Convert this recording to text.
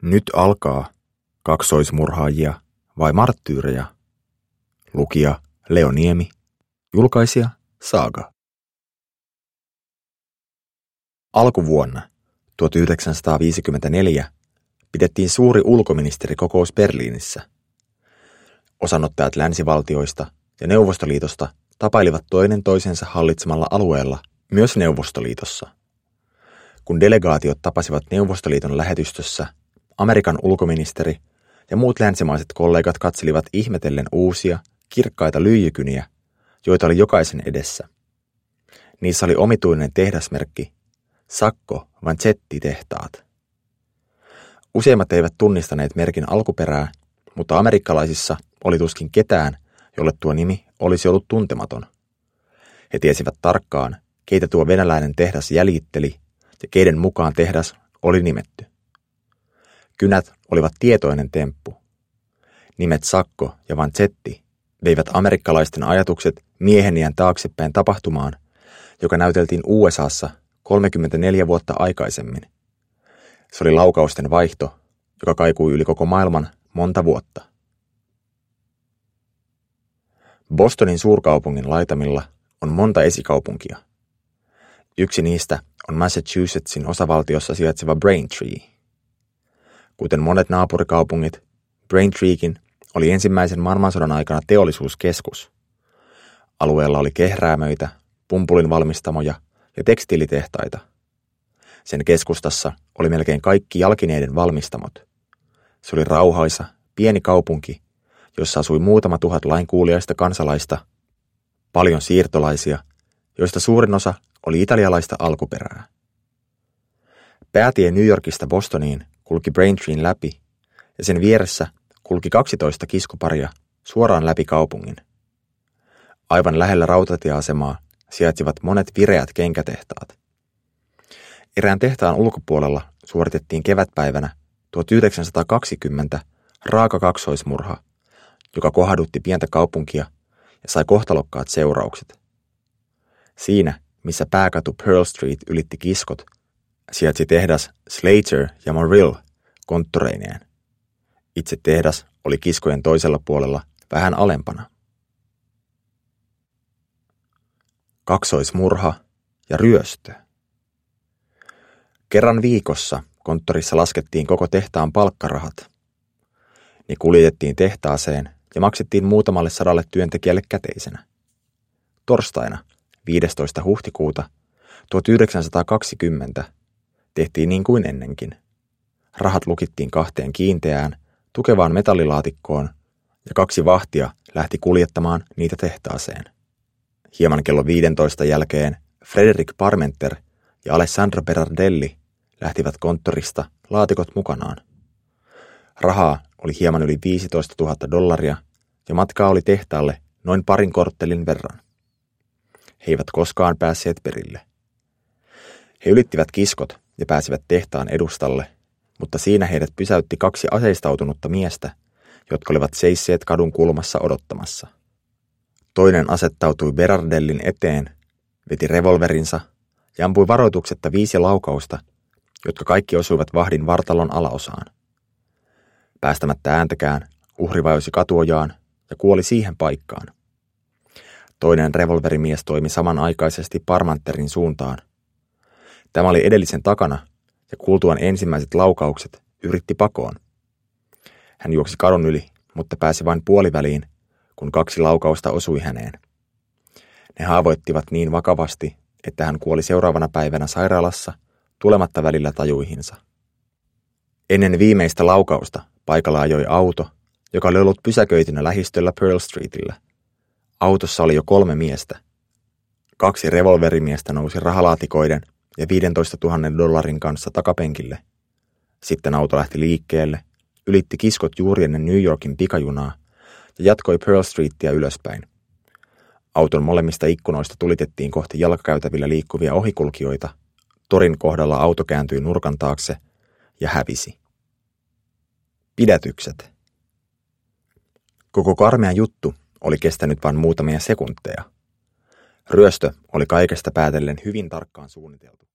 Nyt alkaa kaksoismurhaajia vai marttyyreja? Lukija Leo Niemi, julkaisija Saga. Alkuvuonna 1954 pidettiin suuri ulkoministerikokous Berliinissä. Osanottajat länsivaltioista ja Neuvostoliitosta tapailivat toinen toisensa hallitsemalla alueella myös Neuvostoliitossa. Kun delegaatiot tapasivat Neuvostoliiton lähetystössä, Amerikan ulkoministeri ja muut länsimaiset kollegat katselivat ihmetellen uusia, kirkkaita lyijykyniä, joita oli jokaisen edessä. Niissä oli omituinen tehdasmerkki, Sacco Vanzetti-tehtaat. Useimmat eivät tunnistaneet merkin alkuperää, mutta amerikkalaisissa oli tuskin ketään, jolle tuo nimi olisi ollut tuntematon. He tiesivät tarkkaan, keitä tuo venäläinen tehdas jäljitteli ja keiden mukaan tehdas oli nimetty. Kynät olivat tietoinen temppu. Nimet Sacco ja Vanzetti veivät amerikkalaisten ajatukset mieheniän taaksepäin tapahtumaan, joka näyteltiin USAssa 34 vuotta aikaisemmin. Se oli laukausten vaihto, joka kaikui yli koko maailman monta vuotta. Bostonin suurkaupungin laitamilla on monta esikaupunkia. Yksi niistä on Massachusettsin osavaltiossa sijaitseva Braintree. Kuten monet naapurikaupungit, Braintreekin oli ensimmäisen maailmansodan aikana teollisuuskeskus. Alueella oli kehräämöitä, pumpulin valmistamoja ja tekstiilitehtaita. Sen keskustassa oli melkein kaikki jalkineiden valmistamot. Se oli rauhaisa, pieni kaupunki, jossa asui muutama tuhat lainkuuliaista kansalaista, paljon siirtolaisia, joista suurin osa oli italialaista alkuperää. Päätie New Yorkista Bostoniin kulki Braintreen läpi, ja sen vieressä kulki 12 kiskuparia suoraan läpi kaupungin. Aivan lähellä rautatieasemaa sijaitsivat monet vireät kenkätehtaat. Erään tehtaan ulkopuolella suoritettiin kevätpäivänä 1920 raaka kaksoismurha, joka kohdutti pientä kaupunkia ja sai kohtalokkaat seuraukset. Siinä, missä pääkatu Pearl Street ylitti kiskot, sijaitsi tehdas Slater ja Morrill konttoreineen. Itse tehdas oli kiskojen toisella puolella vähän alempana. Kaksoismurha ja ryöstö. Kerran viikossa konttorissa laskettiin koko tehtaan palkkarahat. Ne kuljetettiin tehtaaseen ja maksettiin muutamalle sadalle työntekijälle käteisenä. Torstaina 15. huhtikuuta 1920 tehtiin niin kuin ennenkin. Rahat lukittiin 2 kiinteään, tukevaan metallilaatikkoon ja 2 vahtia lähti kuljettamaan niitä tehtaaseen. Hieman kello 15 jälkeen Frederick Parmenter ja Alessandro Berardelli lähtivät konttorista laatikot mukanaan. Rahaa oli hieman yli $15,000 ja matkaa oli tehtaalle noin parin korttelin verran. He eivät koskaan päässeet perille. He ylittivät kiskot ja pääsivät tehtaan edustalle, mutta siinä heidät pysäytti 2 aseistautunutta miestä, jotka olivat seisseet kadun kulmassa odottamassa. Toinen asettautui Berardellin eteen, veti revolverinsa ja ampui varoituksetta 5 laukausta, jotka kaikki osuivat vahdin vartalon alaosaan. Päästämättä ääntäkään, uhri vajosi katuojaan ja kuoli siihen paikkaan. Toinen revolverimies toimi samanaikaisesti Parmenterin suuntaan. Tämä oli edellisen takana ja kuultuaan ensimmäiset laukaukset yritti pakoon. Hän juoksi kadun yli, mutta pääsi vain puoliväliin, kun 2 laukausta osui häneen. Ne haavoittivat niin vakavasti, että hän kuoli seuraavana päivänä sairaalassa tulematta välillä tajuihinsa. Ennen viimeistä laukausta paikalla ajoi auto, joka oli ollut pysäköitynä lähistöllä Pearl Streetillä. Autossa oli jo 3 miestä. 2 revolverimiestä nousi rahalaatikoiden ja $15,000 kanssa takapenkille. Sitten auto lähti liikkeelle, ylitti kiskot juuri ennen New Yorkin pikajunaa ja jatkoi Pearl Streetia ylöspäin. Auton molemmista ikkunoista tulitettiin kohti jalkakäytävillä liikkuvia ohikulkijoita. Torin kohdalla auto kääntyi nurkan taakse ja hävisi. Pidätykset. Koko karmea juttu oli kestänyt vain muutamia sekunteja. Ryöstö oli kaikesta päätellen hyvin tarkkaan suunniteltu.